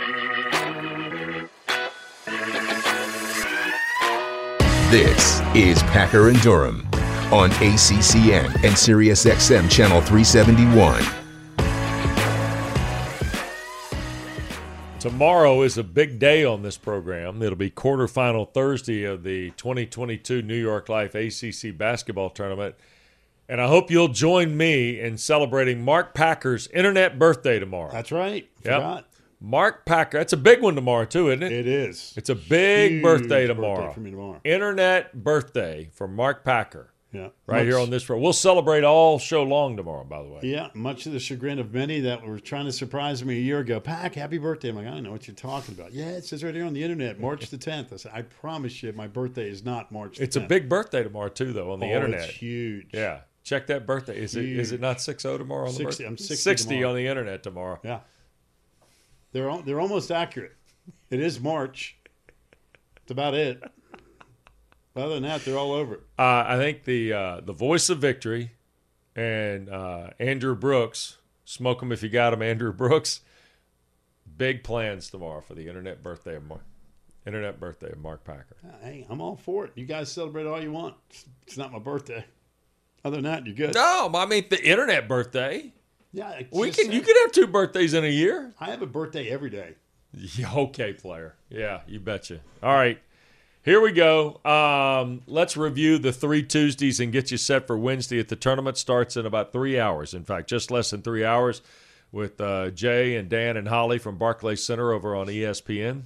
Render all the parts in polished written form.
This is Packer and Durham on ACCN and SiriusXM Channel 371. Tomorrow is a big day on this program. It'll be quarterfinal Thursday of the 2022 New York Life ACC basketball tournament. And I hope you'll join me in celebrating Mark Packer's internet birthday tomorrow. That's right. Yep. Forgot. Mark Packer. That's a big one tomorrow, too, isn't it? It is. It's a big Huge birthday tomorrow. Birthday for me tomorrow. Internet birthday for Mark Packer. Yeah. Right here on this program. We'll celebrate all show long tomorrow, by the way. Yeah, much to the chagrin of many that were trying to surprise me a year ago. Pack, happy birthday. I'm like, I don't know what you're talking about. Yeah, it says right here on the internet, March the 10th. I said, I promise you, my birthday is not March the 10th. It's a big birthday tomorrow, too, though, on the internet. It's huge. Yeah. Check that birthday. Is it not 60 tomorrow on the 60. birthday? I'm 60 60 tomorrow. on the internet tomorrow. Yeah. They're almost accurate. It is March. That's about it. Other than that, they're all over it. I think the voice of victory and Andrew Brooks, smoke 'em if you got 'em, Andrew Brooks. Big plans tomorrow for the internet birthday of Mark Packer. Hey, I'm all for it. You guys celebrate all you want. It's not my birthday. Other than that, you're good. No, I mean the internet birthday. Yeah, You could have 2 birthdays in a year. I have a birthday every day. Yeah, okay, player. Yeah, you betcha. All right. Here we go. Let's review the 3 Tuesdays and get you set for Wednesday at the tournament. Starts in about 3 hours. In fact, just less than 3 hours with Jay and Dan and Holly from Barclays Center over on ESPN.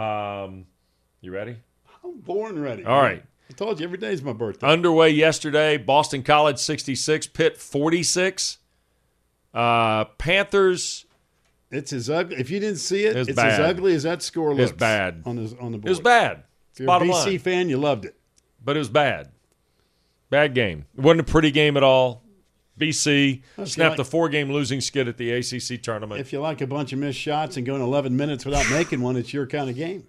You ready? I'm born ready. All right. I told you, every day is my birthday. Underway yesterday, Boston College 66, Pitt 46. Panthers. It's as ugly. If you didn't see it, it's bad. as ugly as that score looks. It's bad. On the board. It was bad. If you're Bottom a BC line. fan, you loved it. But it was bad. Bad game. It wasn't a pretty game at all. BC snapped a 4-game losing skid at the ACC tournament. If you like a bunch of missed shots and going 11 minutes without making one, it's your kind of game.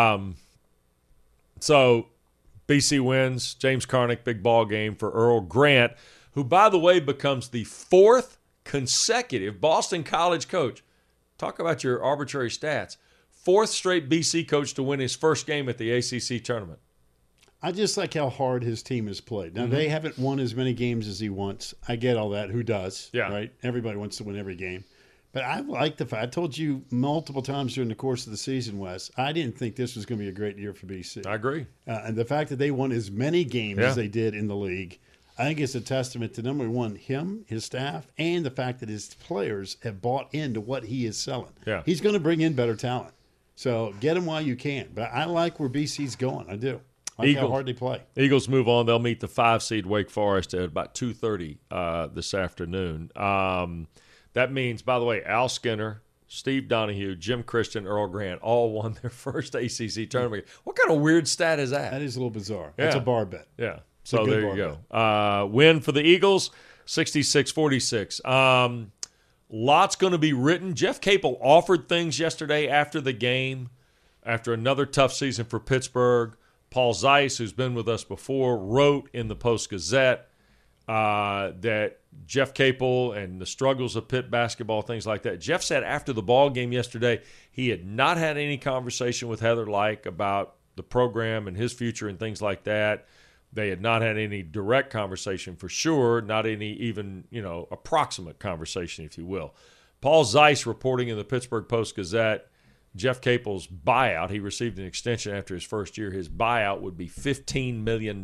So BC wins. James Carnick, big ball game for Earl Grant, who, by the way, becomes the 4th consecutive Boston College coach. Talk about your arbitrary stats. 4th straight BC coach to win his first game at the ACC tournament. I just like how hard his team has played. Now, they haven't won as many games as he wants. I get all that. Who does? Yeah. Right? Everybody wants to win every game. But I like the fact, I told you multiple times during the course of the season, Wes, I didn't think this was going to be a great year for BC. I agree. And the fact that they won as many games as they did in the league, I think it's a testament to, number one, him, his staff, and the fact that his players have bought into what he is selling. Yeah. He's going to bring in better talent. So get him while you can. But I like where BC's going. I do. I like how hard they play. Eagles move on. They'll meet the 5-seed Wake Forest at about 2:30 this afternoon. That means, by the way, Al Skinner, Steve Donahue, Jim Christian, Earl Grant all won their first ACC tournament. What kind of weird stat is that? That is a little bizarre. Yeah. That's a bar bet. Yeah. So a good there you bar go. Win for the Eagles, 66-46. Lots going to be written. Jeff Capel offered things yesterday after the game, after another tough season for Pittsburgh. Paul Zeiss, who's been with us before, wrote in the Post-Gazette that Jeff Capel and the struggles of Pitt basketball, things like that. Jeff said after the ball game yesterday he had not had any conversation with Heather Lyke about the program and his future and things like that. They had not had any direct conversation for sure, not any even, approximate conversation, if you will. Paul Zeiss reporting in the Pittsburgh Post-Gazette, Jeff Capel's buyout, he received an extension after his first year. His buyout would be $15 million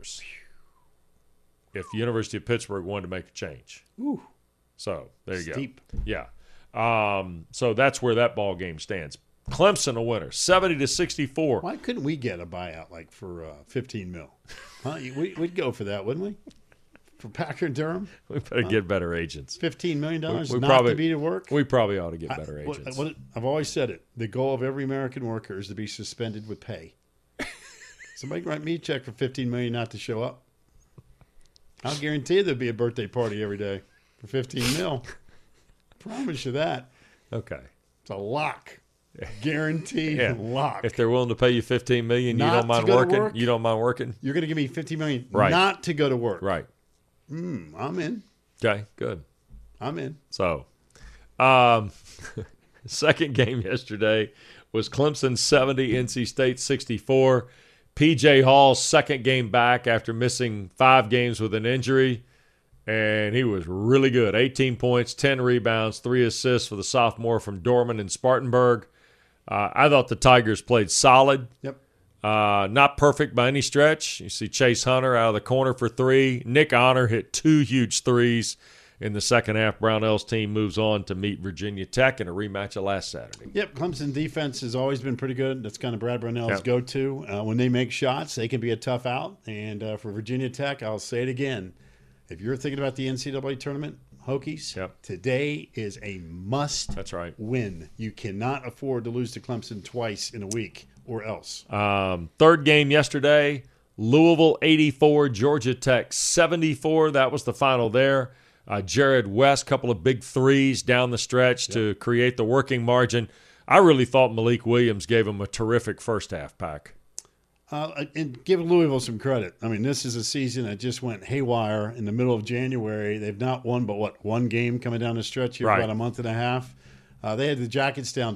if the University of Pittsburgh wanted to make a change. Ooh. So there you Steep. go. Yeah. So that's where that ball game stands. Clemson a winner, 70-64. Why couldn't we get a buyout for $15 million? Huh? We'd go for that, wouldn't we? For Packer and Durham? We better get better agents. $15 million We not probably- to be to work? We probably ought to get better agents. I've always said it. The goal of every American worker is to be suspended with pay. Somebody can write me a check for $15 million not to show up. I'll guarantee you there'll be a birthday party every day for $15 million. Promise you that. Okay. It's a lock. Guaranteed lock. If they're willing to pay you $15 million, you Not don't to mind go to working. work? You don't mind working. You're going to give me $15 million Right. not to go to work. Right. I'm in. Okay. Good. I'm in. So, Second game yesterday was Clemson 70, NC State 64. P.J. Hall's second game back after missing 5 games with an injury, and he was really good. 18 points, 10 rebounds, 3 assists for the sophomore from Dorman and Spartanburg. I thought the Tigers played solid. Yep. Not perfect by any stretch. You see Chase Hunter out of the corner for 3. Nick Honor hit 2 huge threes in the second half. Brownell's team moves on to meet Virginia Tech in a rematch of last Saturday. Yep, Clemson defense has always been pretty good. That's kind of Brad Brownell's Yep. go-to. When they make shots, they can be a tough out. And for Virginia Tech, I'll say it again. If you're thinking about the NCAA tournament, Hokies, Yep. today is a must That's right. win. You cannot afford to lose to Clemson twice in a week or else. Third game yesterday, Louisville 84, Georgia Tech 74. That was the final there. Jared West, couple of big threes down the stretch to create the working margin. I really thought Malik Williams gave him a terrific first half pack. And give Louisville some credit. I mean, this is a season that just went haywire in the middle of January. They've not won but, one game coming down the stretch here for about a month and a half. They had the Jackets down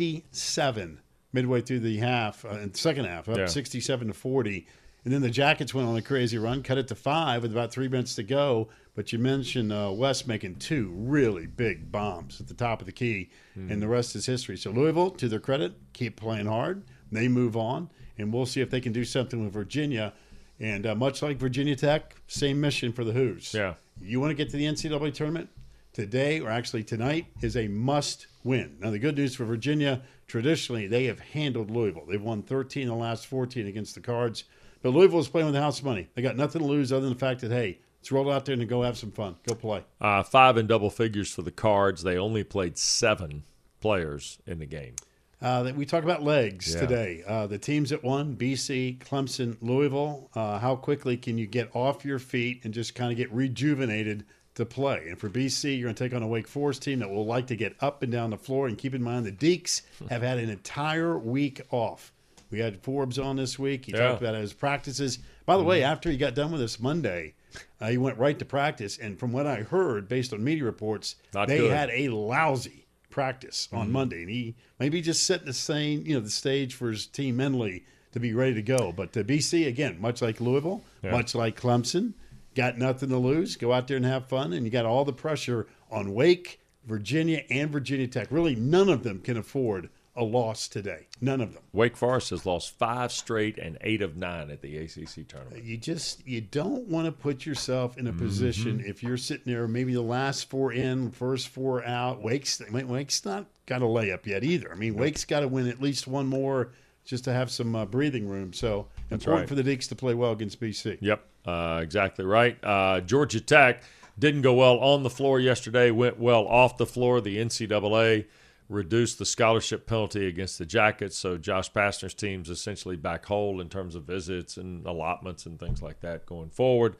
27 midway through the half, in the second half, up 67-40. And then the Jackets went on a crazy run, cut it to 5 with about 3 minutes to go. But you mentioned West making 2 really big bombs at the top of the key, and the rest is history. So Louisville, to their credit, keep playing hard. They move on, and we'll see if they can do something with Virginia. And much like Virginia Tech, same mission for the Hoos. Yeah. You want to get to the NCAA tournament? Today, or actually tonight, is a must-win. Now, the good news for Virginia, traditionally, they have handled Louisville. They've won 13 of the last 14 against the Cards. But Louisville is playing with the house money. They got nothing to lose other than the fact that, hey, let's roll out there and go have some fun. Go play. 5 in double figures for the Cards. They only played 7 players in the game. We talk about legs today. The teams that won, BC, Clemson, Louisville, how quickly can you get off your feet and just kind of get rejuvenated to play? And for BC, you're going to take on a Wake Forest team that will like to get up and down the floor. And keep in mind, the Deeks have had an entire week off. We had Forbes on this week. He talked about his practices. By the way, after he got done with us Monday, he went right to practice. And from what I heard, based on media reports, they had a lousy practice on Monday. And he maybe just setting the stage for his team mentally to be ready to go. But to BC, again, much like Louisville, much like Clemson, got nothing to lose. Go out there and have fun. And you got all the pressure on Wake, Virginia, and Virginia Tech. Really, none of them can afford a loss today. None of them. Wake Forest has lost 5 straight and 8 of 9 at the ACC tournament. You don't want to put yourself in a position if you're sitting there, maybe the last 4 in, first 4 out. Wake's not got a layup yet either. I mean, Wake's got to win at least one more just to have some breathing room. So important for the Deeks to play well against BC. Yep, exactly right. Georgia Tech didn't go well on the floor yesterday, went well off the floor. The NCAA reduced the scholarship penalty against the Jackets, so Josh Pastner's team's essentially back whole in terms of visits and allotments and things like that going forward.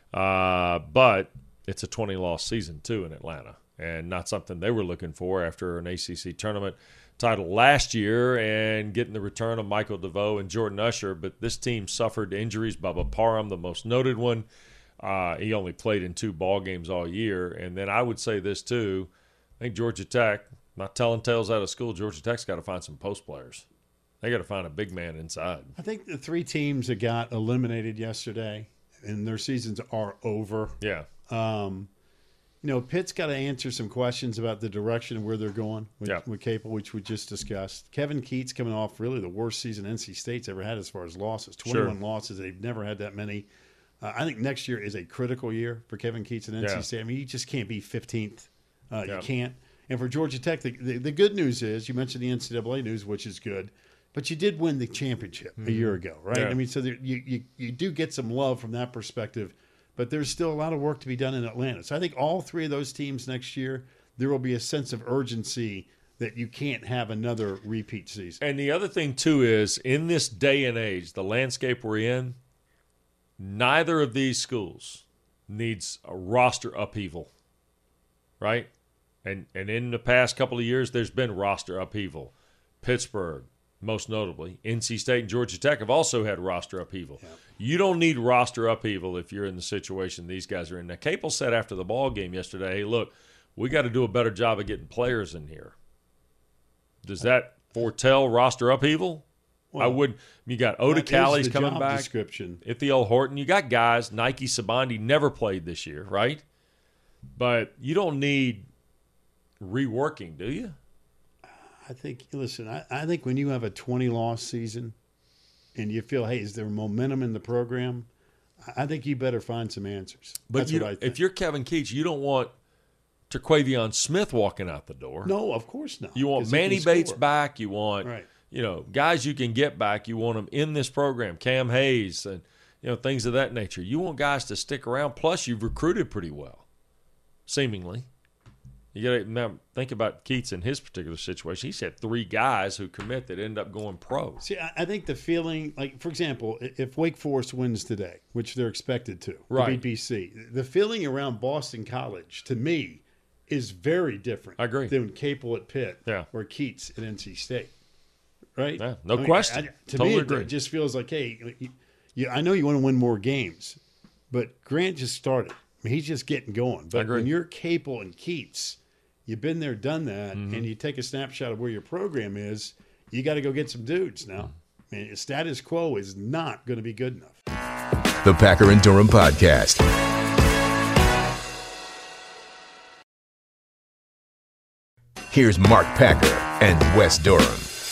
But it's a 20-loss season, too, in Atlanta, and not something they were looking for after an ACC tournament title last year and getting the return of Michael DeVoe and Jordan Usher. But this team suffered injuries. Bubba Parham, the most noted one. He only played in 2 ball games all year. And then I would say this, too. I think Georgia Tech, not telling tales out of school, Georgia Tech's got to find some post players. They got to find a big man inside. I think the 3 teams that got eliminated yesterday and their seasons are over. Yeah. Pitt's got to answer some questions about the direction of where they're going with Capel, which we just discussed. Kevin Keats coming off really the worst season NC State's ever had as far as losses. 21 losses. They've never had that many. I think next year is a critical year for Kevin Keats and NC State. I mean, you just can't be 15th. You can't. And for Georgia Tech, the good news is, you mentioned the NCAA news, which is good, but you did win the championship a year ago, right? Yeah. I mean, so you do get some love from that perspective, but there's still a lot of work to be done in Atlanta. So I think all 3 of those teams next year, there will be a sense of urgency that you can't have another repeat season. And the other thing, too, is in this day and age, the landscape we're in, neither of these schools needs a roster upheaval, right? And in the past couple of years, there's been roster upheaval. Pittsburgh, most notably. NC State and Georgia Tech have also had roster upheaval. Yeah. You don't need roster upheaval if you're in the situation these guys are in. Now, Capel said after the ball game yesterday, hey, look, we got to do a better job of getting players in here. Does that foretell roster upheaval? Well, I would. You got Oda that is Callie's the coming job back. description. Ithiel Horton. You got guys. Nike Sabandi never played this year, right? But you don't need reworking, do you? I think, listen, I think when you have a 20-loss season and you feel, hey, is there momentum in the program? I think you better find some answers. But That's what I think. if you're Kevin Keats, you don't want Terquavion Smith walking out the door. No, of course not. You want 'Cause he Manny can Bates score. back. You want Right. Guys you can get back. You want them in this program. Cam Hayes and things of that nature. You want guys to stick around. Plus, you've recruited pretty well, seemingly. You got to think about Keats in his particular situation. He's had 3 guys who commit that end up going pro. See, I think the feeling, like, for example, if Wake Forest wins today, which they're expected to, Right. beat BC, the feeling around Boston College, to me, is very different. I agree. Than Capel at Pitt Yeah. or Keats at NC State. Right? Yeah, no question. To Totally me, agree. it just feels like, hey, I know you want to win more games, but Grant just started. I mean, he's just getting going. But agree. when you're Capel and Keats, you've been there, done that, Mm-hmm. and you take a snapshot of where your program is, you got to go get some dudes now. I mean, status quo is not going to be good enough. The Packer and Durham Podcast. Here's Mark Packer and Wes Durham.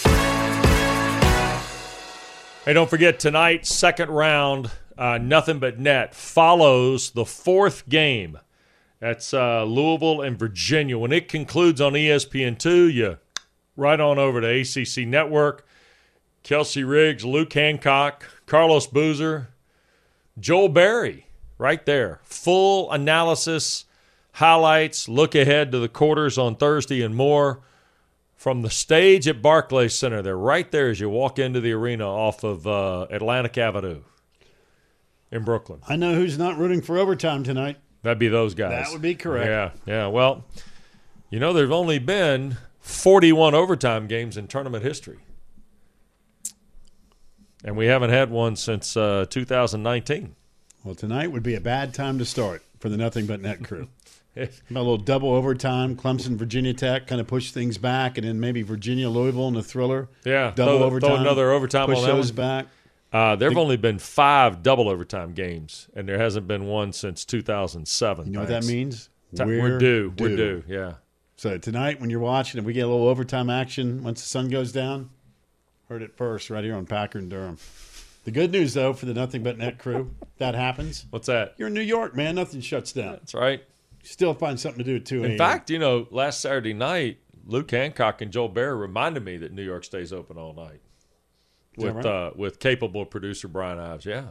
Hey, don't forget tonight, second round, Nothing But Net follows the 4th game. That's Louisville and Virginia. When it concludes on ESPN2, you right on over to ACC Network. Kelsey Riggs, Luke Hancock, Carlos Boozer, Joel Berry, right there. Full analysis, highlights, look ahead to the quarters on Thursday and more from the stage at Barclays Center. They're right there as you walk into the arena off of Atlantic Avenue in Brooklyn. I know who's not rooting for overtime tonight. That'd be those guys. That would be correct. Yeah. Well, there's only been 41 overtime games in tournament history. And we haven't had one since 2019. Well, tonight would be a bad time to start for the Nothing But Net crew. A little double overtime, Clemson, Virginia Tech, kind of push things back, and then maybe Virginia, Louisville in the thriller. Yeah, double overtime. Throw another overtime push on that those one. back. There have only been 5 double overtime games, and there hasn't been one since 2007. You know what that means? We're due. We're due, yeah. So tonight when you're watching, if we get a little overtime action once the sun goes down, heard it first right here on Packer and Durham. The good news, though, for the Nothing But Net crew, if that happens. What's that? You're in New York, man. Nothing shuts down. That's right. Still find something to do at 2 a.m. In fact, last Saturday night, Luke Hancock and Joel Berry reminded me that New York stays open all night with capable producer Brian Ives. Yeah.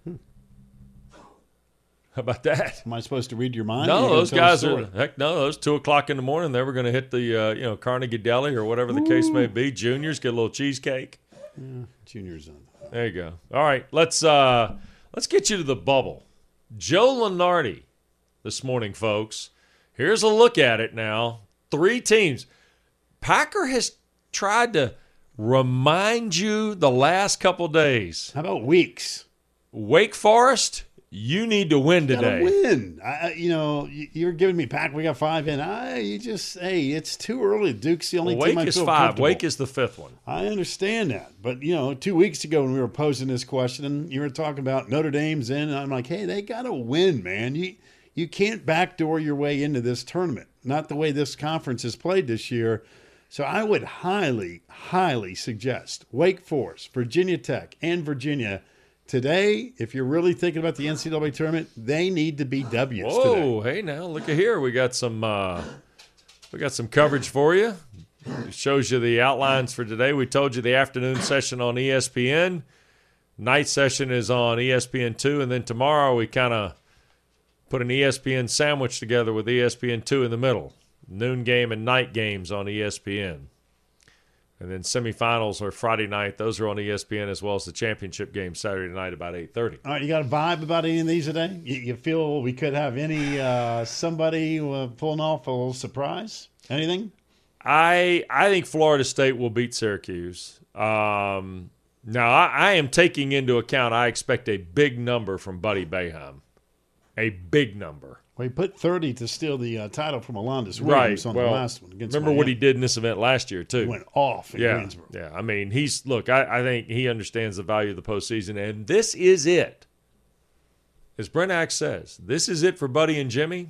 How about that? Am I supposed to read your mind? No, You're gonna those tell guys the are story? heck. No, those 2:00 in the morning. They were going to hit the Carnegie Deli or whatever the case may be. Juniors get a little cheesecake. Junior's on. There you go. All right, let's get you to the bubble. Joe Lunardi this morning, folks. Here's a look at it now. 3 teams. Packer has tried to remind you the last couple days. How about weeks? Wake Forest, you need to win today. Gotta win. You're giving me Pack. We got 5 in. It's too early. Duke's the only team I Wake is feel 5. comfortable. Wake is the 5th one. I understand that, but 2 weeks ago when we were posing this question, and you were talking about Notre Dame's in, and I'm like, hey, they gotta win, man. You can't backdoor your way into this tournament. Not the way this conference is played this year. So I would highly, highly suggest Wake Forest, Virginia Tech, and Virginia today. If you're really thinking about the NCAA tournament, they need to be W's today. Whoa, hey now, look at here. We got some coverage for you. It shows you the outlines for today. We told you the afternoon session on ESPN. Night session is on ESPN2, and then tomorrow we kind of put an ESPN sandwich together with ESPN2 in the middle. Noon game and night games on ESPN. And then semifinals are Friday night. Those are on ESPN, as well as the championship game Saturday night about 8:30. All right, you got a vibe about any of these today? You feel we could have any somebody pulling off a little surprise? Anything? I think Florida State will beat Syracuse. Now, I am taking into account I expect a big number from Buddy Boeheim. A big number. Well, he put 30 to steal the title from Alondas Williams on the last one against remember what Miami. he did in this event last year, too. He went off in Greensboro. Yeah, I mean, I think he understands the value of the postseason, and this is it. As Brent Axe says, this is it for Buddy and Jimmy.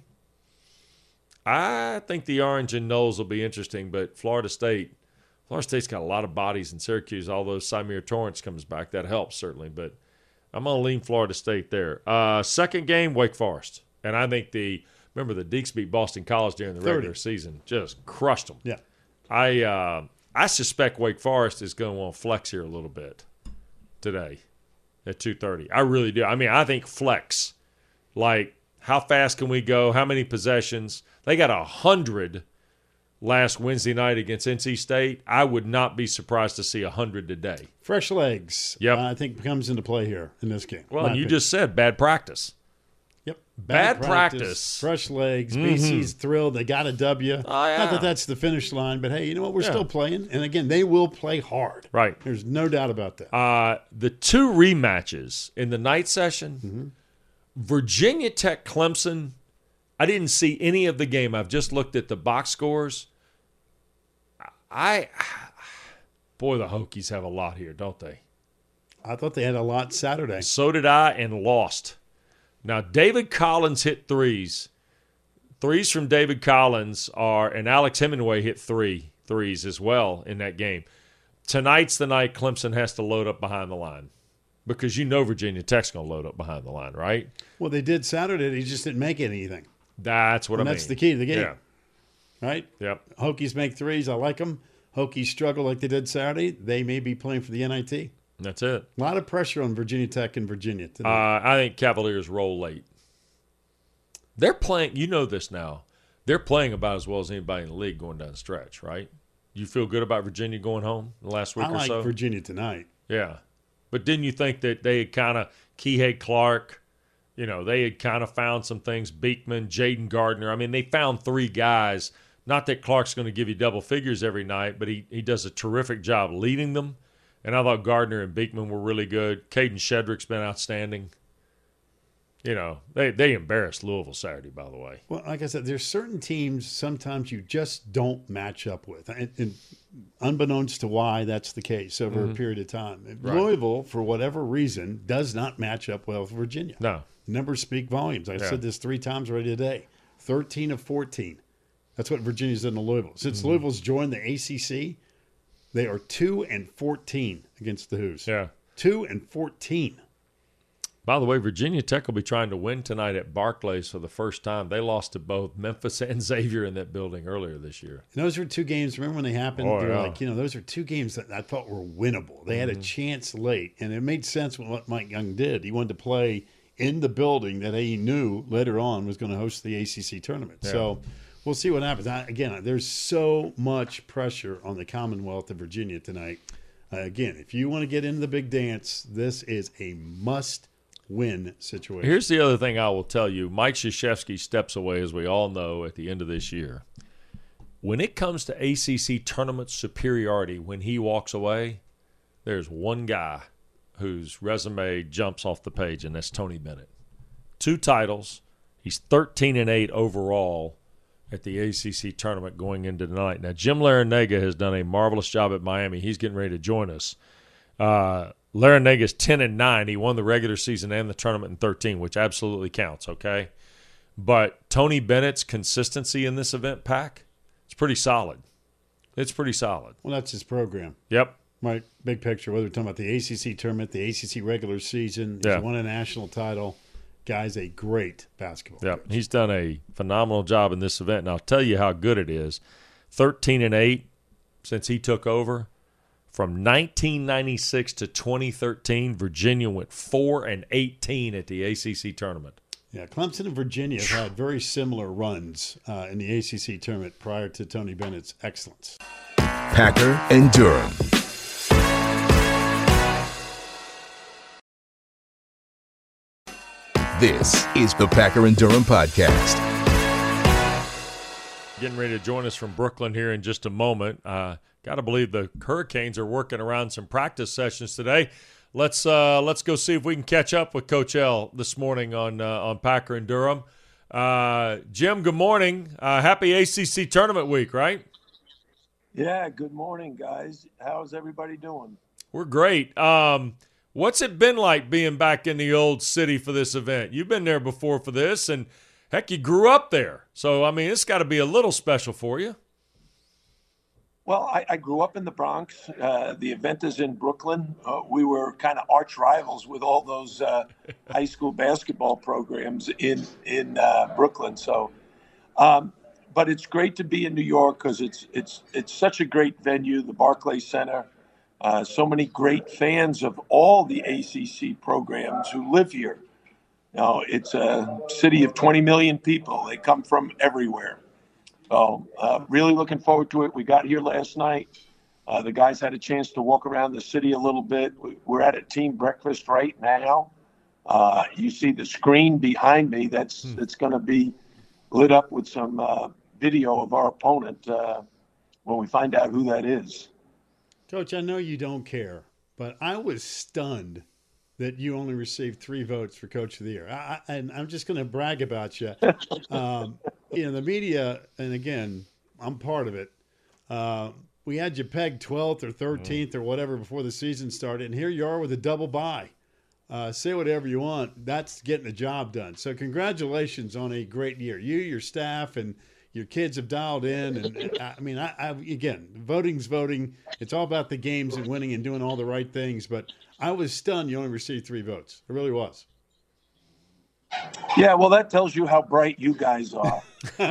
I think the Orange and Knowles will be interesting, but Florida State's got a lot of bodies in Syracuse, although Samir Torrance comes back. That helps, certainly, but I'm going to lean Florida State there. Second game, Wake Forest. And I think remember the Deacs beat Boston College during the regular season, just crushed them. Yeah. I suspect Wake Forest is going to want to flex here a little bit today at 2:30. I really do. I mean, I think flex, like how fast can we go, how many possessions. They got 100 last Wednesday night against NC State. I would not be surprised to see 100 today. Fresh legs, Yep. I think, comes into play here in this game. Well, and you just said bad practice. Yep. Bad practice. Fresh legs. BC's thrilled. They got a W. Oh, yeah. Not that that's the finish line, but hey, you know what? We're still playing. And again, they will play hard. Right. There's no doubt about that. The two rematches in the night session, Virginia Tech Clemson, I didn't see any of the game. I've just looked at the box scores. Boy, the Hokies have a lot here, don't they? I thought they had a lot Saturday. So did I, and lost. Now, David Collins hit threes. Threes from David Collins and Alex Hemingway hit threes as well in that game. Tonight's the night Clemson has to load up behind the line because you know Virginia Tech's going to load up behind the line, right? Well, they did Saturday. They just didn't make anything. That's what I mean. That's the key to the game. Yeah. Right? Yep. Hokies make threes. I like them. Hokies struggle like they did Saturday. They may be playing for the NIT. That's it. A lot of pressure on Virginia Tech and Virginia today. I think Cavaliers roll late. They're playing, you know this now, they're playing about as well as anybody in the league going down the stretch, right? You feel good about Virginia going home the last week I or like so? Virginia tonight. Yeah. But didn't you think that they had kind of, Kihei Clark, they had kind of found some things, Beekman, Jaden Gardner. I mean, they found three guys. Not that Clark's going to give you double figures every night, but he does a terrific job leading them. And I thought Gardner and Beekman were really good. Caden Shedrick's been outstanding. They embarrassed Louisville Saturday, by the way. Well, like I said, there's certain teams sometimes you just don't match up with. And unbeknownst to why that's the case over a period of time. Right. Louisville, for whatever reason, does not match up well with Virginia. No. Numbers speak volumes. I said this 3 times already today. 13 of 14. That's what Virginia's done to Louisville. Since Louisville's joined the ACC, they are 2-14 against the Hoos. Yeah. 2-14. By the way, Virginia Tech will be trying to win tonight at Barclays for the first time. They lost to both Memphis and Xavier in that building earlier this year. And those were 2 games. Remember when they happened? Oh, They're yeah. like, those are 2 games that I thought were winnable. They had a chance late, and it made sense with what Mike Young did. He wanted to play in the building that he knew later on was going to host the ACC tournament. Yeah. So we'll see what happens. Again, there's so much pressure on the Commonwealth of Virginia tonight. Again, if you want to get into the big dance, this is a must-win situation. Here's the other thing I will tell you. Mike Krzyzewski steps away, as we all know, at the end of this year. When it comes to ACC tournament superiority, when he walks away, there's one guy whose resume jumps off the page, and that's Tony Bennett. 2 titles. He's 13-8 overall at the ACC tournament going into tonight. Now, Jim Larrañaga has done a marvelous job at Miami. He's getting ready to join us. Larrañaga's 10-9. He won the regular season and the tournament in 13, which absolutely counts, okay? But Tony Bennett's consistency in this event, Pack, it's pretty solid. It's pretty solid. Well, that's his program. Yep. Right, big picture, whether we're talking about the ACC tournament, the ACC regular season, he's won a national title. Guy's a great basketball coach. He's done a phenomenal job in this event, and I'll tell you how good it is. 13-8 since he took over. From 1996 to 2013, Virginia went 4-18 at the ACC tournament. Yeah, Clemson and Virginia have had very similar runs in the ACC tournament prior to Tony Bennett's excellence. Packer and Durham. This is the Packer and Durham podcast. Getting ready to join us from Brooklyn here in just a moment. Got to believe the Hurricanes are working around some practice sessions today. Let's go see if we can catch up with Coach L this morning on Packer and Durham. Jim, good morning. Happy ACC tournament week, right? Yeah, good morning, guys. How's everybody doing? We're great. What's it been like being back in the old city for this event? You've been there before for this, and heck, you grew up there. So, I mean, it's got to be a little special for you. Well, I grew up in the Bronx. The event is in Brooklyn. We were kind of arch rivals with all those high school basketball programs in Brooklyn. So, but it's great to be in New York because it's such a great venue, the Barclays Center. So many great fans of all the ACC programs who live here. Now, it's a city of 20 million people. They come from everywhere. So really looking forward to it. We got here last night. The guys had a chance to walk around the city a little bit. We're at a team breakfast right now. You see the screen behind me. That's going to be lit up with some video of our opponent when we find out who that is. Coach, I know you don't care, but I was stunned that you only received 3 votes for Coach of the Year. And I'm just going to brag about you. The media, and again, I'm part of it. We had you pegged 12th or 13th or whatever before the season started, and here you are with a double bye. Say whatever you want. That's getting the job done. So congratulations on a great year. You, your staff, and your kids have dialed in. And I mean, again, voting's voting. It's all about the games and winning and doing all the right things. But I was stunned you only received 3 votes. It really was. Yeah, well, that tells you how bright you guys are.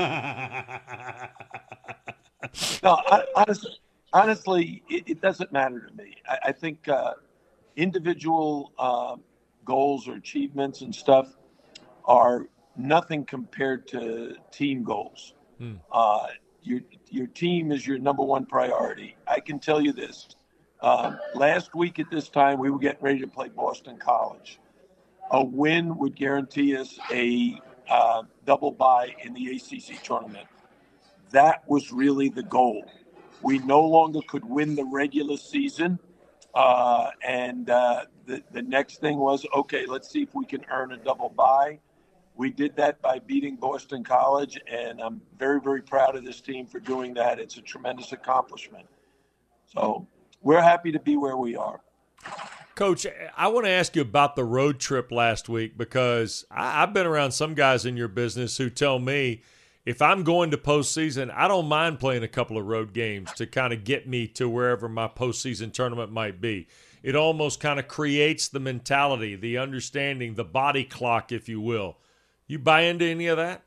No, honestly, it doesn't matter to me. I think individual goals or achievements and stuff are nothing compared to team goals. Your team is your number one priority. I can tell you this. Last week at this time, we were getting ready to play Boston College. A win would guarantee us a double bye in the ACC tournament. That was really the goal. We no longer could win the regular season. And the next thing was, okay, let's see if we can earn a double bye. We did that by beating Boston College, and I'm very, very proud of this team for doing that. It's a tremendous accomplishment. So we're happy to be where we are. Coach, I want to ask you about the road trip last week because I've been around some guys in your business who tell me if I'm going to postseason, I don't mind playing a couple of road games to kind of get me to wherever my postseason tournament might be. It almost kind of creates the mentality, the understanding, the body clock, if you will. You buy into any of that?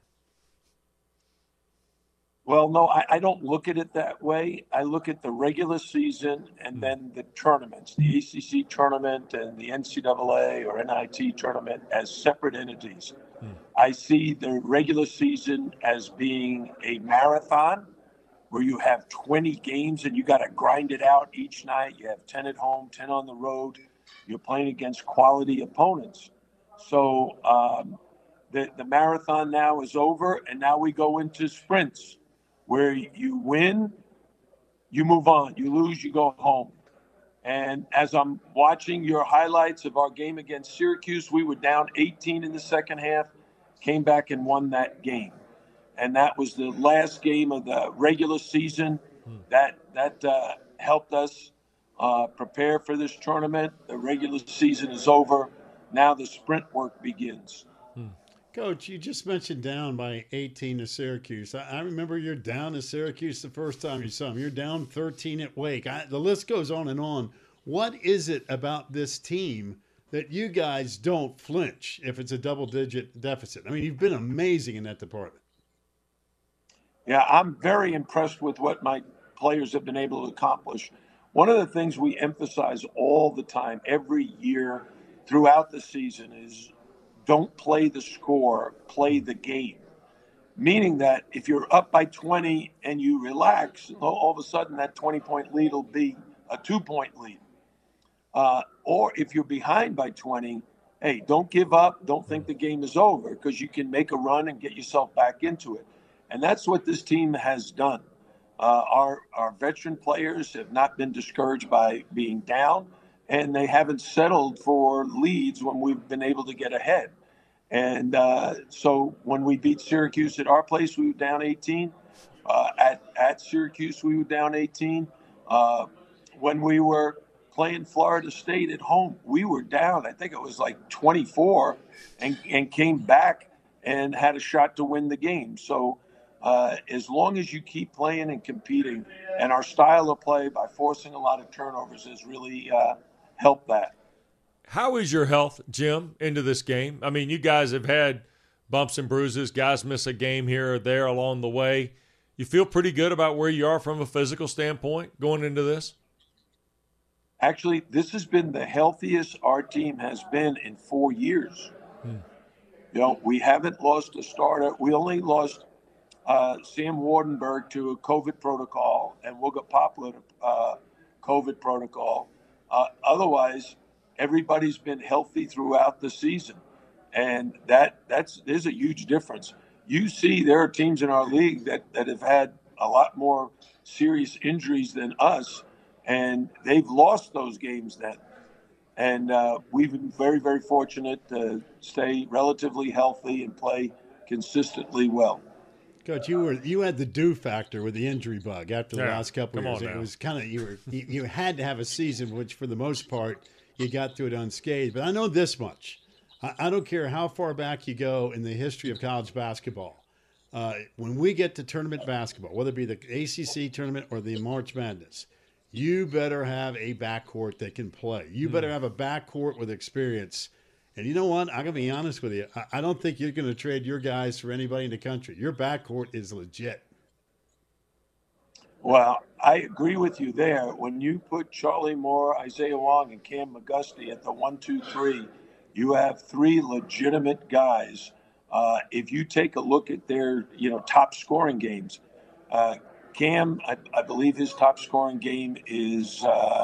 Well, no, I don't look at it that way. I look at the regular season and then the tournaments, the ACC tournament and the NCAA or NIT tournament as separate entities. I see the regular season as being a marathon where you have 20 games and you got to grind it out each night. You have 10 at home, 10 on the road. You're playing against quality opponents. So the marathon now is over, and now we go into sprints where you win, you move on. You lose, you go home. And as I'm watching your highlights of our game against Syracuse, we were down 18 in the second half, came back and won that game. And that was the last game of the regular season. That helped us prepare for this tournament. The regular season is over. Now the sprint work begins. Coach, you just mentioned down by 18 to Syracuse. I remember you're down to Syracuse the first time you saw them. You're down 13 at Wake. The list goes on and on. What is it about this team that you guys don't flinch if it's a double-digit deficit? I mean, you've been amazing in that department. Yeah, I'm very impressed with what my players have been able to accomplish. One of the things we emphasize all the time, every year throughout the season, is don't play the score, play the game. Meaning that if you're up by 20 and you relax, all of a sudden that 20-point lead will be a 2-point lead. Or if you're behind by 20, hey, don't give up. Don't think the game is over because you can make a run and get yourself back into it. And that's what this team has done. Our veteran players have not been discouraged by being down, and they haven't settled for leads when we've been able to get ahead. And so when we beat Syracuse at our place, we were down 18. At Syracuse, we were down 18. When we were playing Florida State at home, we were down, I think it was like 24, and came back and had a shot to win the game. So as long as you keep playing and competing, and our style of play by forcing a lot of turnovers has really helped that. How is your health, Jim, into this game? I mean, you guys have had bumps and bruises. Guys miss a game here or there along the way. You feel pretty good about where you are from a physical standpoint going into this? Actually, this has been the healthiest our team has been in 4 years. You know, we haven't lost a starter. We only lost Sam Wardenberg to a COVID protocol and Wooga Poplar to COVID protocol. Otherwise, everybody's been healthy throughout the season, and there's a huge difference. You see, there are teams in our league that have had a lot more serious injuries than us, and they've lost those games then. And we've been very, very fortunate to stay relatively healthy and play consistently well. Coach, you had the do factor with the injury bug after the last couple of years. It was kind of you had to have a season which, for the most part, you got through it unscathed. But I know this much: I don't care how far back you go in the history of college basketball. When we get to tournament basketball, whether it be the ACC tournament or the March Madness, you better have a backcourt that can play. You better have a backcourt with experience. And you know what? I'm going to be honest with you. I don't think you're going to trade your guys for anybody in the country. Your backcourt is legit. Well, I agree with you there. When you put Charlie Moore, Isaiah Wong, and Cam McGusty at the 1, 2, 3, you have three legitimate guys. If you take a look at their, top scoring games, Cam, I believe his top scoring game is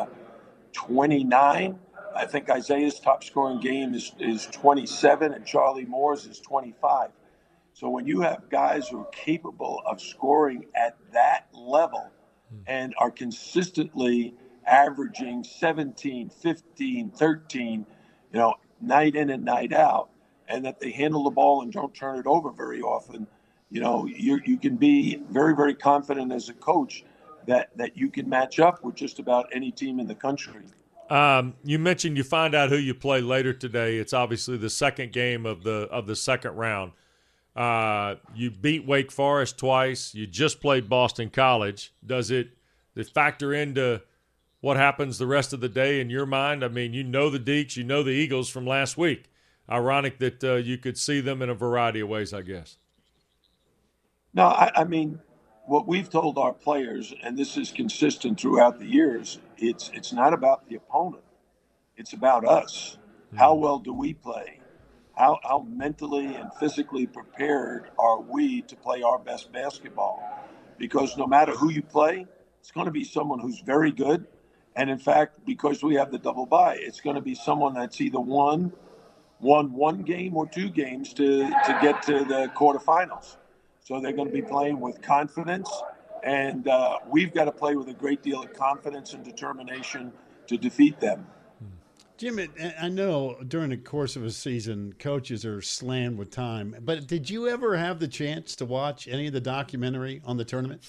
29. I think Isaiah's top scoring game is 27, and Charlie Moore's is 25. So when you have guys who are capable of scoring at that level and are consistently averaging 17, 15, 13, night in and night out, and that they handle the ball and don't turn it over very often, you can be very, very confident as a coach that you can match up with just about any team in the country. You mentioned you find out who you play later today. It's obviously the second game of the second round. You beat Wake Forest twice. You just played Boston College. Does it factor into what happens the rest of the day in your mind? I mean, you know the Deacs, you know the Eagles from last week. Ironic that you could see them in a variety of ways, I guess. No, I mean, what we've told our players, and this is consistent throughout the years, it's not about the opponent. It's about us. How well do we play? How mentally and physically prepared are we to play our best basketball? Because no matter who you play, it's going to be someone who's very good. And in fact, because we have the double bye, it's going to be someone that's either won one game or two games to get to the quarterfinals. So they're going to be playing with confidence, and we've got to play with a great deal of confidence and determination to defeat them. Jim, I know during the course of a season, coaches are slammed with time, but did you ever have the chance to watch any of the documentary on the tournament?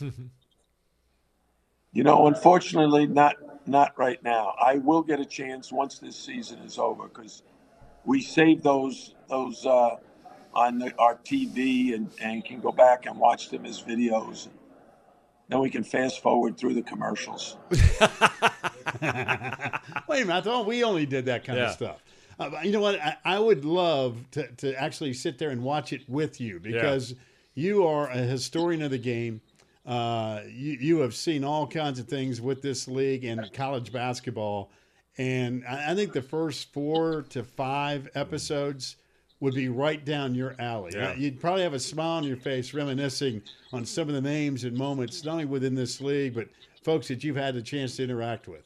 Unfortunately, not right now. I will get a chance once this season is over because we save those on our TV and can go back and watch them as videos. Then we can fast forward through the commercials. Wait a minute, I thought we only did that kind of stuff. You know what? I would love to actually sit there and watch it with you because you are a historian of the game. You have seen all kinds of things with this league and college basketball. And I think the first 4 to 5 episodes would be right down your alley. Yeah. You'd probably have a smile on your face reminiscing on some of the names and moments, not only within this league, but folks that you've had the chance to interact with.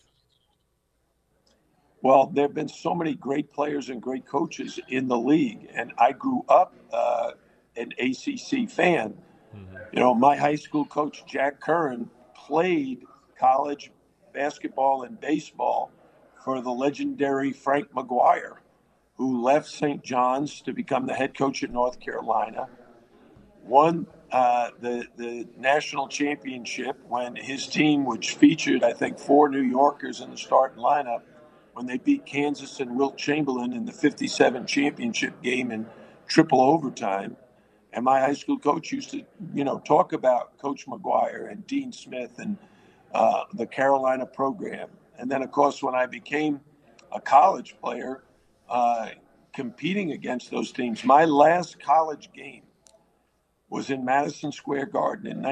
Well, there have been so many great players and great coaches in the league, and I grew up an ACC fan. Mm-hmm. My high school coach, Jack Curran, played college basketball and baseball for the legendary Frank McGuire. who left St. John's to become the head coach at North Carolina, won the national championship when his team, which featured, I think, 4 New Yorkers in the starting lineup, when they beat Kansas and Wilt Chamberlain in the 57 championship game in triple overtime. And my high school coach used to, talk about Coach McGuire and Dean Smith and the Carolina program. And then, of course, when I became a college player, competing against those teams, my last college game was in Madison Square Garden in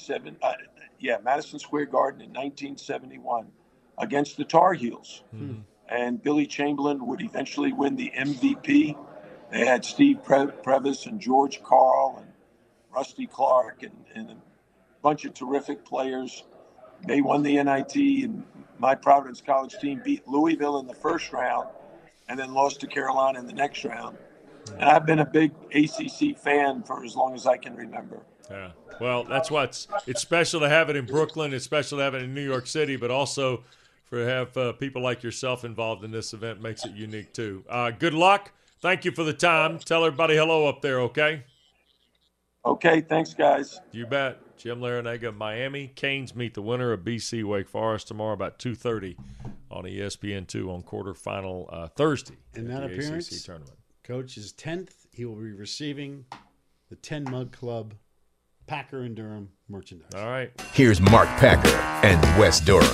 1971 against the Tar Heels. Mm-hmm. And Billy Chamberlain would eventually win the MVP. They had Steve Previs and George Karl and Rusty Clark and a bunch of terrific players. They won the NIT, and my Providence College team beat Louisville in the first round and then lost to Carolina in the next round. And I've been a big ACC fan for as long as I can remember. Yeah, well, that's why it's special to have it in Brooklyn. It's special to have it in New York City, but also for have people like yourself involved in this event makes it unique too. Good luck. Thank you for the time. Tell everybody hello up there, okay? Okay, thanks, guys. You bet. Jim Larrañaga, Miami. Canes meet the winner of BC Wake Forest tomorrow about 2:30 on ESPN2 on quarterfinal Thursday. In that appearance, ACC tournament. Coach is 10th. He will be receiving the 10 Mug Club Packer and Durham merchandise. All right. Here's Mark Packer and Wes Durham.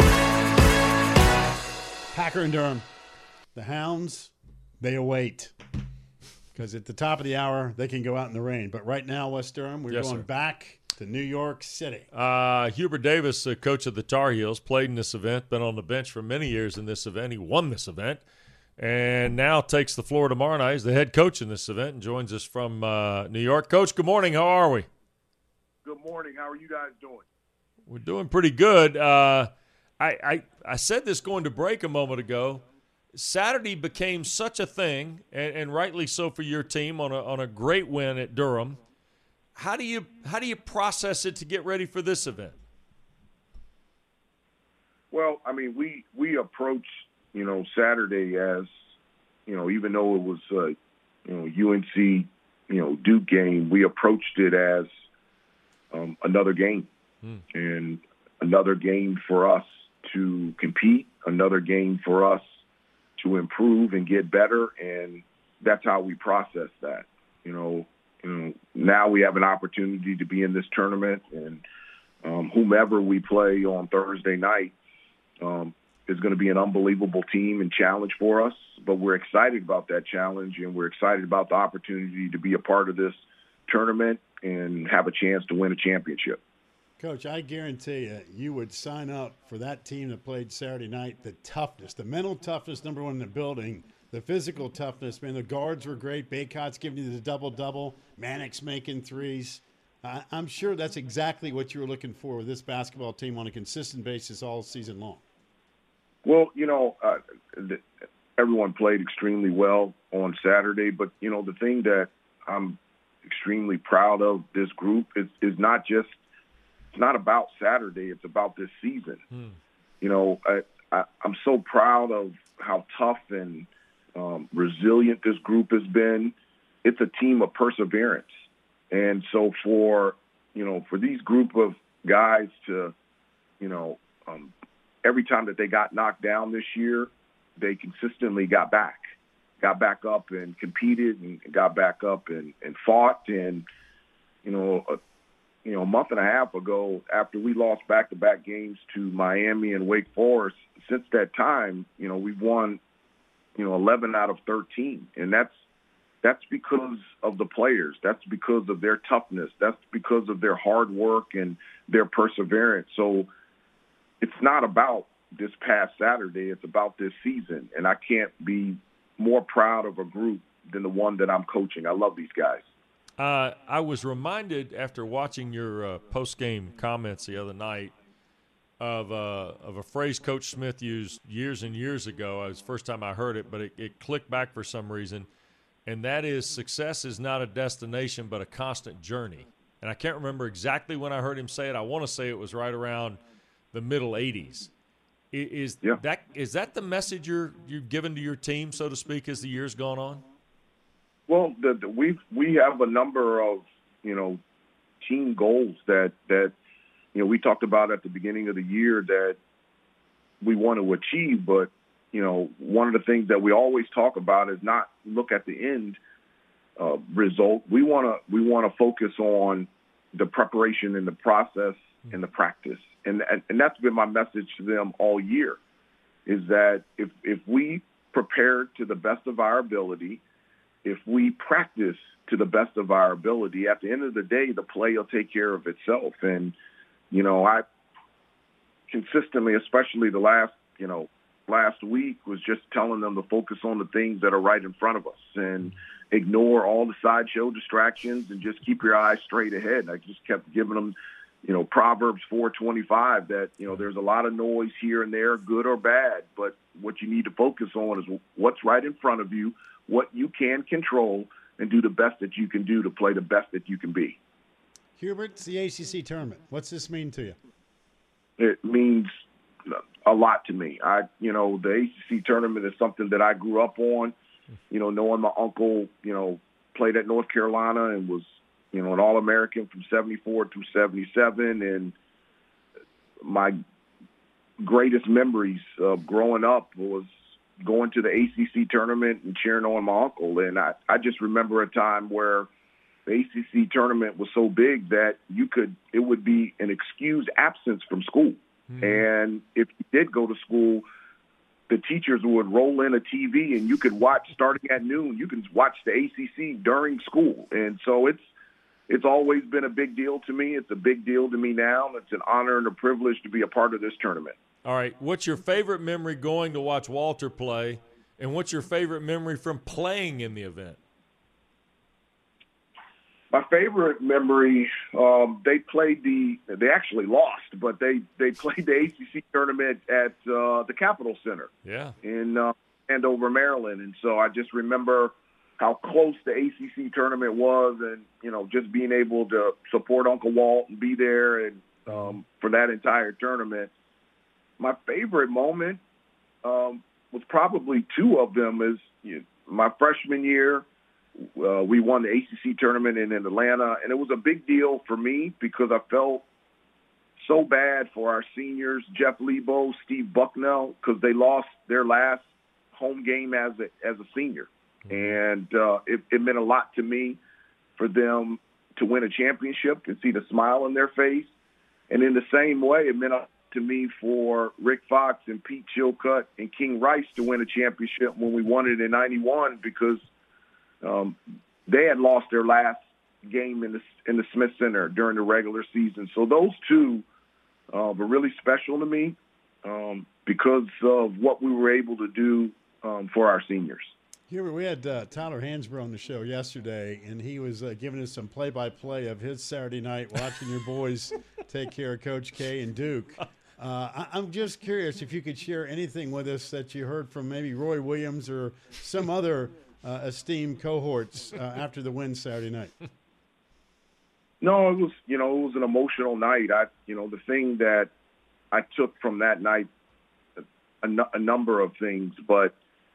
Packer and Durham. The Hounds, they await. Because at the top of the hour, they can go out in the rain. But right now, Wes Durham, we're going back to New York City. Hubert Davis, coach of the Tar Heels, played in this event, been on the bench for many years in this event. He won this event. And now takes the floor tomorrow night. He's the head coach in this event and joins us from New York. Coach, good morning. How are we? Good morning. How are you guys doing? We're doing pretty good. I said this going to break a moment ago. Saturday became such a thing, and rightly so for your team on a great win at Durham. How do you process it to get ready for this event? Well, I mean, we approach Saturday as even though it was UNC Duke game, we approached it as another game and another game for us to compete, another game for us to improve and get better, and that's how we process that. Now we have an opportunity to be in this tournament, and whomever we play on Thursday night is going to be an unbelievable team and challenge for us. But we're excited about that challenge, and we're excited about the opportunity to be a part of this tournament and have a chance to win a championship. Coach, I guarantee you would sign up for that team that played Saturday night. The toughness, the mental toughness, number one in the building, the physical toughness. Man, the guards were great. Baycott's giving you the double-double. Mannix making threes. I'm sure that's exactly what you were looking for with this basketball team on a consistent basis all season long. Well, everyone played extremely well on Saturday, but, the thing that I'm extremely proud of this group is not just – it's not about Saturday. It's about this season. I'm so proud of how tough and resilient this group has been. It's a team of perseverance. And so for these group of guys to, every time that they got knocked down this year, they consistently got back up and competed and got back up and fought. And, a month and a half ago, after we lost back-to-back games to Miami and Wake Forest, since that time, we've won, 11 out of 13. And that's because of the players. That's because of their toughness. That's because of their hard work and their perseverance. So it's not about this past Saturday. It's about this season. And I can't be more proud of a group than the one that I'm coaching. I love these guys. I was reminded after watching your post-game comments the other night of a phrase Coach Smith used years and years ago. It was the first time I heard it, but it clicked back for some reason, and that is success is not a destination but a constant journey. And I can't remember exactly when I heard him say it. I want to say it was right around the middle 80s. Is Yeah. that the message you've given to your team, so to speak, as the year's gone on? Well, we have a number of, team goals that we talked about at the beginning of the year that we want to achieve. But, one of the things that we always talk about is not look at the end result. We want to focus on the preparation and the process and the practice. And that's been my message to them all year, is that if we prepare to the best of our ability, if we practice to the best of our ability, at the end of the day, the play will take care of itself. And, I consistently, especially the last week, was just telling them to focus on the things that are right in front of us and ignore all the sideshow distractions and just keep your eyes straight ahead. I just kept giving them, Proverbs 4:25, that, there's a lot of noise here and there, good or bad, but what you need to focus on is what's right in front of you, what you can control, and do the best that you can do to play the best that you can be. Hubert, it's the ACC tournament. What's this mean to you? It means a lot to me. The ACC tournament is something that I grew up on, knowing my uncle, played at North Carolina and was, an All-American from 74 through 77. And my greatest memories of growing up was going to the ACC tournament and cheering on my uncle. And I just remember a time where the ACC tournament was so big that it would be an excused absence from school. Mm-hmm. And if you did go to school, the teachers would roll in a TV and you could watch starting at noon. You can watch the ACC during school. And so it's always been a big deal to me. It's a big deal to me now. It's an honor and a privilege to be a part of this tournament. All right. What's your favorite memory going to watch Walter play, and what's your favorite memory from playing in the event? My favorite memory, they actually lost, but they played the ACC tournament at the Capitol Center in Andover, Maryland. And so I just remember how close the ACC tournament was and, just being able to support Uncle Walt and be there and for that entire tournament. My favorite moment was probably two of them. Is my freshman year, we won the ACC tournament in Atlanta, and it was a big deal for me because I felt so bad for our seniors, Jeff Lebo, Steve Bucknell, because they lost their last home game as a senior. And it meant a lot to me for them to win a championship and see the smile on their face. And in the same way, it meant to me for Rick Fox and Pete Chilcutt and King Rice to win a championship when we won it in '91 because they had lost their last game in the Smith Center during the regular season. So those two were really special to me because of what we were able to do for our seniors. Hubert, we had Tyler Hansbrough on the show yesterday, and he was giving us some play-by-play of his Saturday night watching your boys take care of Coach K and Duke. I'm just curious if you could share anything with us that you heard from maybe Roy Williams or some other esteemed cohorts after the win Saturday night. No, it was an emotional night. The thing that I took from that night, a number of things, but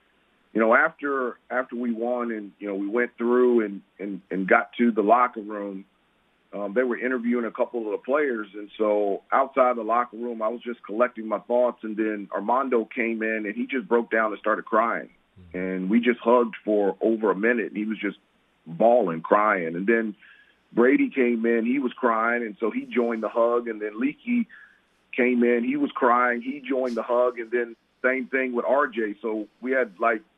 after we won and we went through and got to the locker room, they were interviewing a couple of the players, and so outside the locker room, I was just collecting my thoughts, and then Armando came in and he just broke down and started crying, and we just hugged for over a minute, and he was just bawling, crying, and then Brady came in, he was crying, and so he joined the hug, and then Leaky came in, he was crying, he joined the hug, and then same thing with RJ. So we had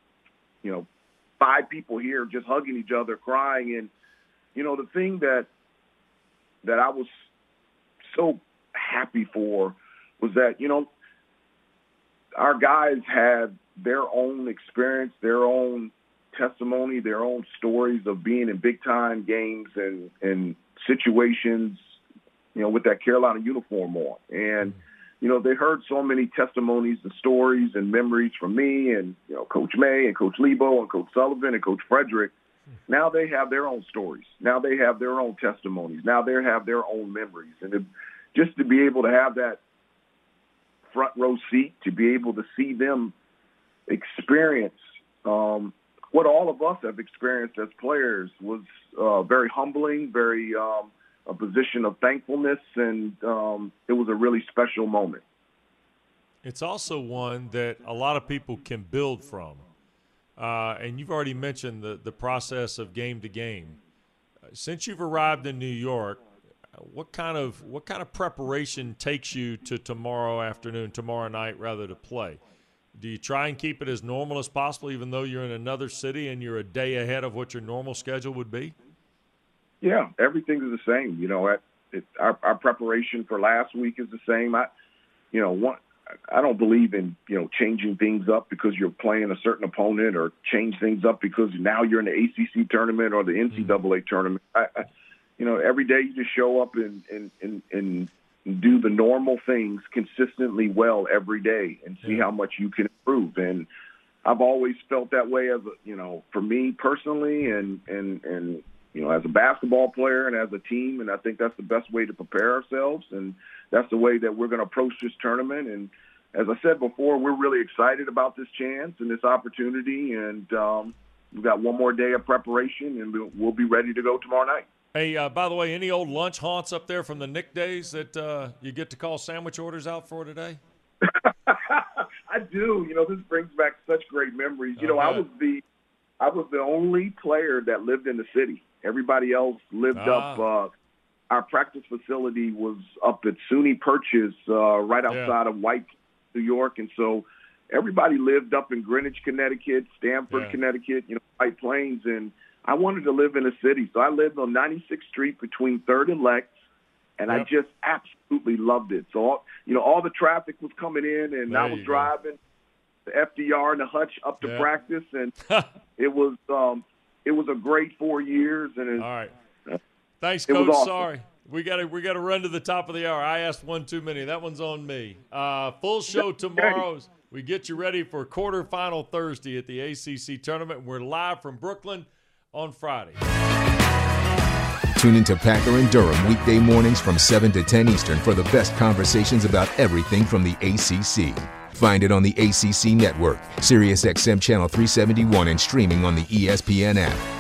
5 people here just hugging each other, crying. And, the thing that I was so happy for was that, our guys had their own experience, their own testimony, their own stories of being in big-time games and situations, with that Carolina uniform on. And, they heard so many testimonies and stories and memories from me and, Coach May and Coach Lebo and Coach Sullivan and Coach Frederick. Now they have their own stories. Now they have their own testimonies. Now they have their own memories. And just to be able to have that front row seat to be able to see them experience what all of us have experienced as players was very humbling, very a position of thankfulness, and it was a really special moment. It's also one that a lot of people can build from. And you've already mentioned the process of game to game. Since you've arrived in New York, what kind of preparation takes you to tomorrow night rather, to play? Do you try and keep it as normal as possible, even though you're in another city and you're a day ahead of what your normal schedule would be? Yeah, everything is the same. You know, our preparation for last week is the same. I don't believe in, changing things up because you're playing a certain opponent, or change things up because now you're in the ACC tournament or the NCAA tournament. Every day you just show up and do the normal things consistently well every day and see how much you can improve. And I've always felt that way for me personally and as a basketball player and as a team. And I think that's the best way to prepare ourselves. And that's the way that we're going to approach this tournament. And as I said before, we're really excited about this chance and this opportunity. And we've got one more day of preparation, and we'll be ready to go tomorrow night. Hey, by the way, any old lunch haunts up there from the Nick days that you get to call sandwich orders out for today? I do. This brings back such great memories. I was the only player that lived in the city. Everybody else lived up. Our practice facility was up at SUNY Purchase, right outside of White, New York, and so everybody lived up in Greenwich, Connecticut, Stamford, Connecticut, White Plains, and I wanted to live in a city, so I lived on 96th Street between 3rd and Lex, and I just absolutely loved it. So, all the traffic was coming in, and I was driving the FDR and the Hutch up to practice, and it was a great 4 years. And all right, thanks, Coach. Awesome. Sorry, we got to run to the top of the hour. I asked one too many. That one's on me. Full show tomorrow. We get you ready for quarterfinal Thursday at the ACC tournament. We're live from Brooklyn on Friday. Tune into Packer and Durham weekday mornings from 7 to 10 Eastern for the best conversations about everything from the ACC. Find it on the ACC network, SiriusXM Channel 371, and streaming on the ESPN app.